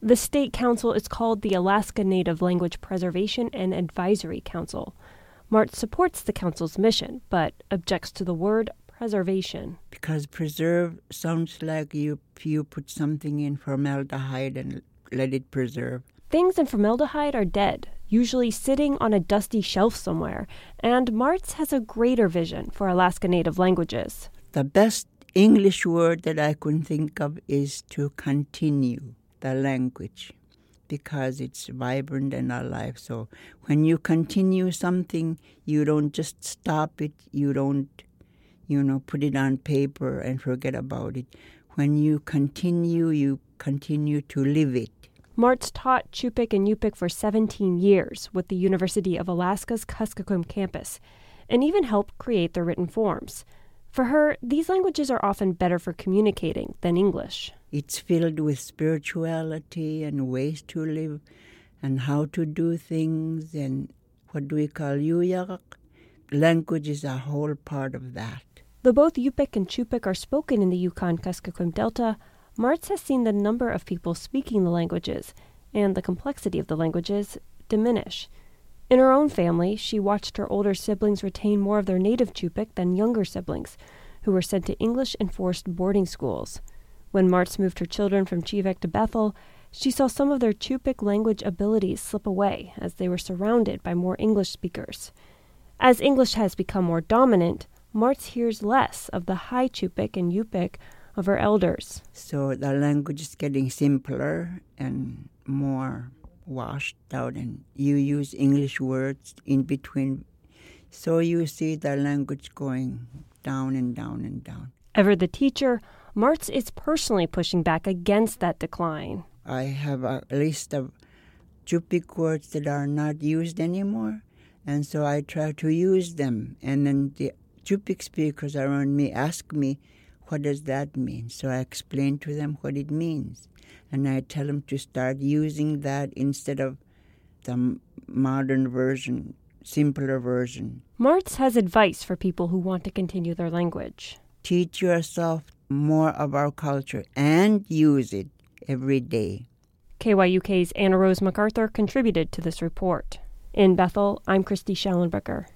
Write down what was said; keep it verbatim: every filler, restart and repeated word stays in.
The state council is called the Alaska Native Language Preservation and Advisory Council. Martz supports the council's mission, but objects to the word preservation. Because preserve sounds like you, you put something in formaldehyde and let it preserve. Things in formaldehyde are dead, usually sitting on a dusty shelf somewhere, and Martz has a greater vision for Alaska Native languages. The best English word that I can think of is to continue the language, because it's vibrant and alive. So when you continue something, you don't just stop it, you don't, you know, put it on paper and forget about it. When you continue, you continue to live it. Martz taught Chupik and Yupik for seventeen years with the University of Alaska's Kuskokwim campus, and even helped create their written forms. For her, these languages are often better for communicating than English. It's filled with spirituality and ways to live and how to do things and what do we call yuyak. Language is a whole part of that. Though both Yupik and Chupik are spoken in the Yukon-Kuskokwim Delta, Martz has seen the number of people speaking the languages and the complexity of the languages diminish. In her own family, she watched her older siblings retain more of their native Chupik than younger siblings, who were sent to English-enforced boarding schools. When Martz moved her children from Chivek to Bethel, she saw some of their Chupik language abilities slip away as they were surrounded by more English speakers. As English has become more dominant, Martz hears less of the high Chupik and Yupik of her elders. So the language is getting simpler and more washed out, and you use English words in between. So you see the language going down and down and down. Ever the teacher, Martz is personally pushing back against that decline. I have a list of Chupik words that are not used anymore, and so I try to use them. And then the Chupik speakers around me ask me, what does that mean? So I explain to them what it means. And I tell them to start using that instead of the modern version, simpler version. Martz has advice for people who want to continue their language. Teach yourself more of our culture and use it every day. K Y U K's Anna Rose MacArthur contributed to this report. In Bethel, I'm Christy Schallenberger.